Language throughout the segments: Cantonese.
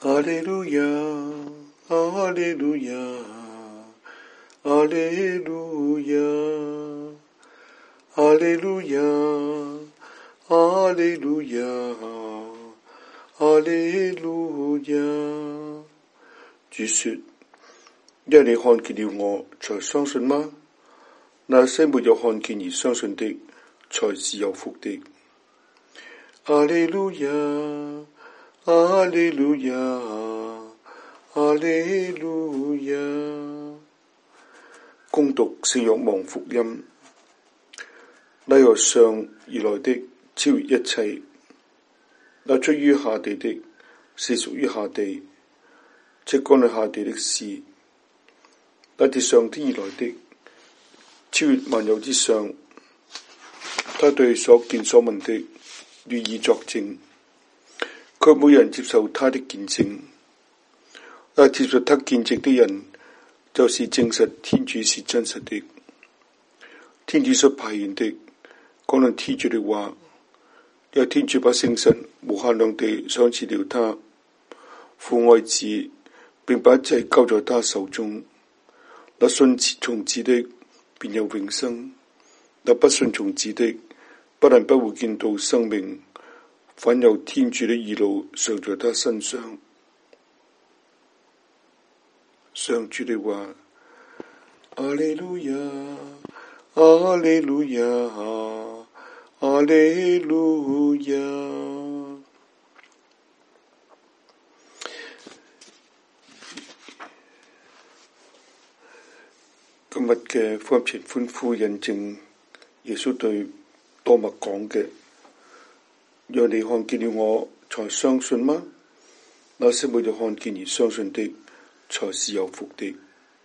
阿利路亞，阿利路亞，阿利路亞，阿利路亞，阿利路亞，阿利路亞。主說：因你看見了我，才相信嗎？那些沒有看見而相信的，才是有福的。阿利路亞，阿利路亞，阿利路亞。恭讀聖若望福音。那由上而來的超越一切，那出於下地的，是屬於下地，即管理下地的事。那自上天而來的，超越萬有之上，他對所見所聞的予以作證，卻沒有人接受他的見證。那接受他見證的人，就是證實天主是真實的。天主所派遣的，講論天主的話，因為天主把聖神無限量地賞賜了他，父愛子，並把一切交在他手中。那信從子的，便有永生；那不信從子的，不但不會見到生命，反有天主的義怒常在他身上。上主的話。阿利路亞，阿利路亞，阿利路亞。今日嘅福音前歡呼印證耶穌對多默講嘅：讓你看見了我，才相信嗎？那些沒有看見而相信的，才是有福的。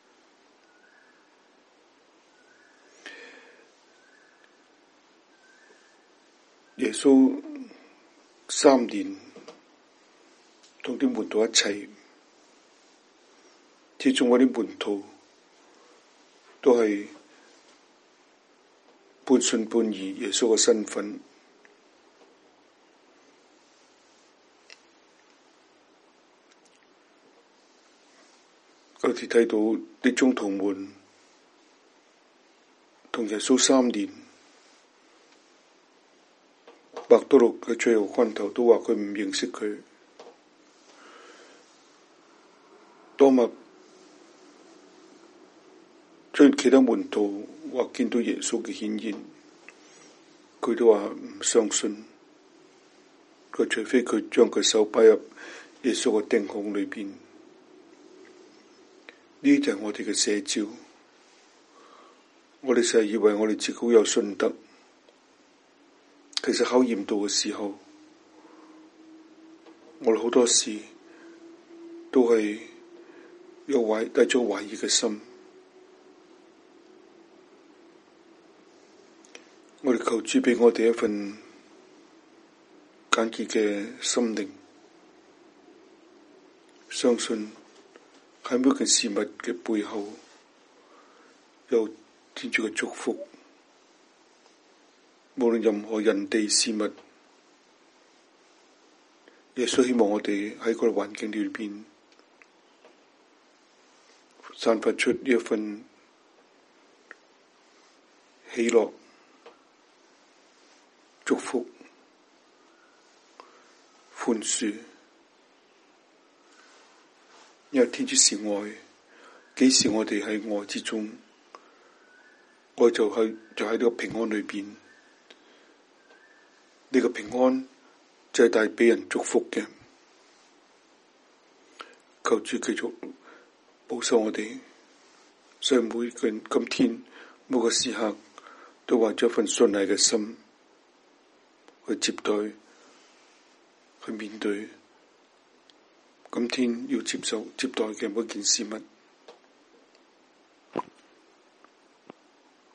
耶穌3年同啲門徒一齊，始終嗰啲門徒都係半信半疑耶穌嘅身份。我哋睇到啲宗徒們同耶穌3年，伯多祿嘅最後關頭都話佢唔認識佢。多默雖然其他門徒話見到耶穌嘅顯現，佢都話唔相信。佢除非佢將佢手擺入耶穌嘅釘孔裏邊。呢就係我哋嘅寫照。我哋成日以為我哋自己好有信德，其實考驗到嘅時候，我哋好多時都係帶咗懷疑嘅心。我哋求主畀我哋一份簡潔嘅心靈，相信喺每件事物嘅背後有天主嘅祝福。無論任何人地事物，耶穌希望我哋喺個環境裏邊散發出呢一份喜樂、祝福、寬恕。因為天主是愛，幾時我哋喺愛之中，愛就喺呢個平安裏邊。呢個平安就係帶畀人祝福嘅。求主繼續保守我哋，所以每個人今天每個時刻都懷咗一份信賴嘅心去接待、去面對今天要接待嘅每件事物。